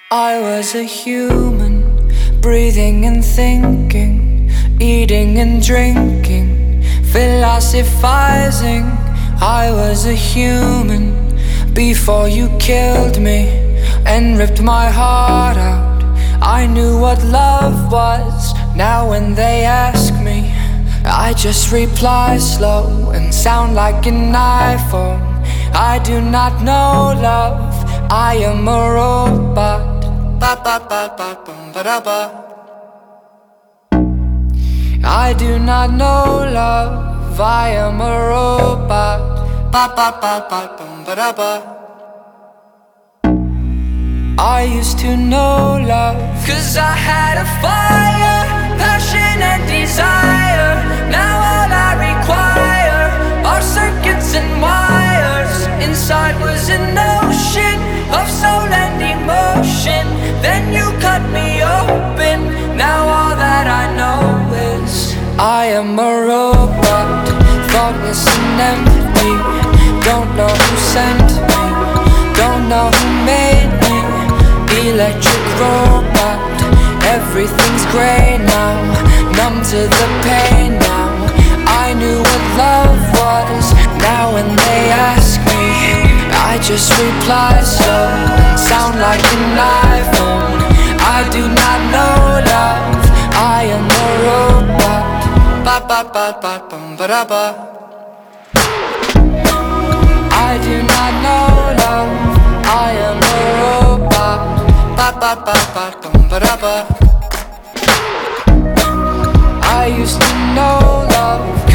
I was a human, breathing and thinking, eating and drinking, philosophizing. I was a human before you killed me and ripped my heart out. I knew what love was. Now when they ask me, I just reply slow and sound like an iPhone. I do not know love, I am a robot. Ba ba ba ba bum ba da ba. I do not know love, I am a robot. Ba ba ba ba bum ba da ba. I used to know love, 'cause I had a fire, passion and desire. Now all I require are circuits and wires. Inside was an ocean of soul and emotion. Then you cut me open. Now all that I know is I am a robot, thoughtless and empty. Don't know who sent me, don't know who made me. Electric robot, everything's grey now, numb to the pain now. I knew what love was. Now when they ask me, I just reply slow, sound like an iPhone. I do not know love, I am a robot. Ba ba ba ba bum ba da ba. I do not know love, I am a robot. Ba ba ba ba bum ba da ba. I used to know love,